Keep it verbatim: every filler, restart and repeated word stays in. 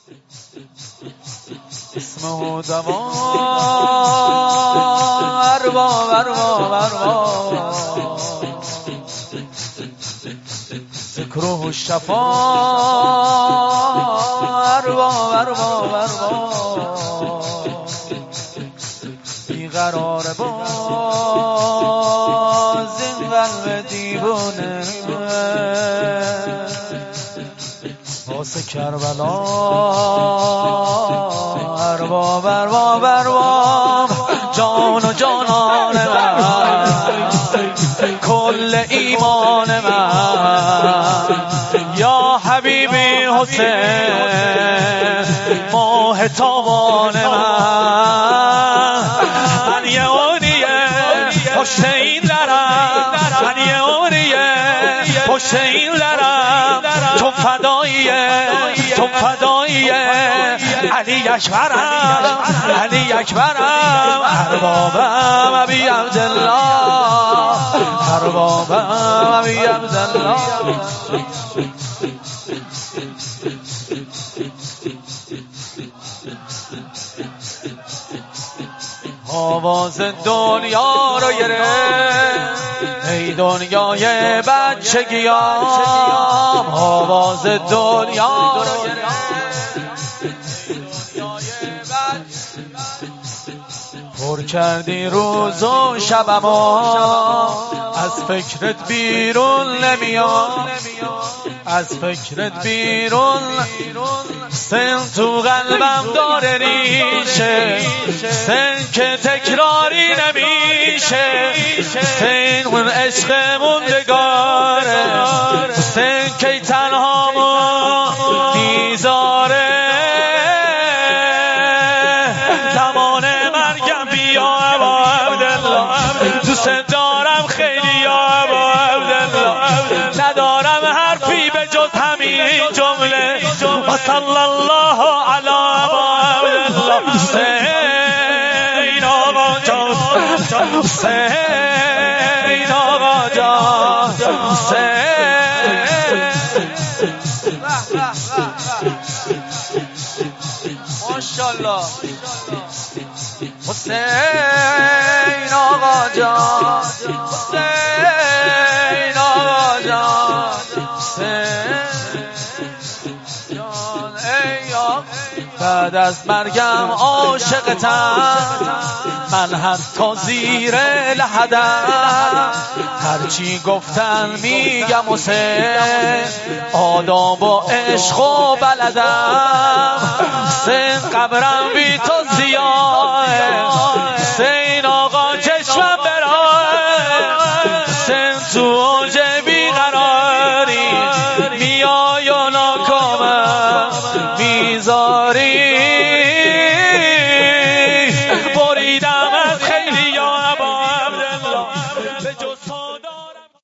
اسمه دوا ارباب ارباب ارباب ذکره شفا ارباب ارباب ارباب بیقرار باز این قلب دیوانه واسه کربلا ارباب ارباب ارباب جان و جانان من کل ایمان من یا حبیبی حسین ماه تابان من من یه اونیه پشت این درم من یه اونیه پشت این درم تو فداییه تو فداییه علی اکبرم علی اکبرم اربابم ابی عبدالله اربابم ابی عبدالله آواز دنیا رو گرفت ای دنیای بچگیام آواز دنیا رو گرفت پر کردی روز و شبما از فکرت بیرون نمیام از فکرت بیرون سن تو قلبم داره ریشه سن که تکراری نمیشه سن اون عشق موندگاره سن که تنهامو میذاره زمان مرگم بیا ابا عبدالله دوست دارم خیلی یا ابا عبدالله ندارم حرفی به جز همین جمله و صلی الله علی ابا عبدالله حسین آقا جان حسین آقا جان حسین ماشاءالله حسین آقا جان حسین آقا جان حسین جان ای آقا بعد از مرگم عاشقتم من حتی زیر لحدم هرچی گفتن میگم حسین آداب و عشق و بلدم حسین قبرم بی تو زیاه حسین آقا چشمم براه حسین تو اوج بیقراری میای و ناکامم میذاری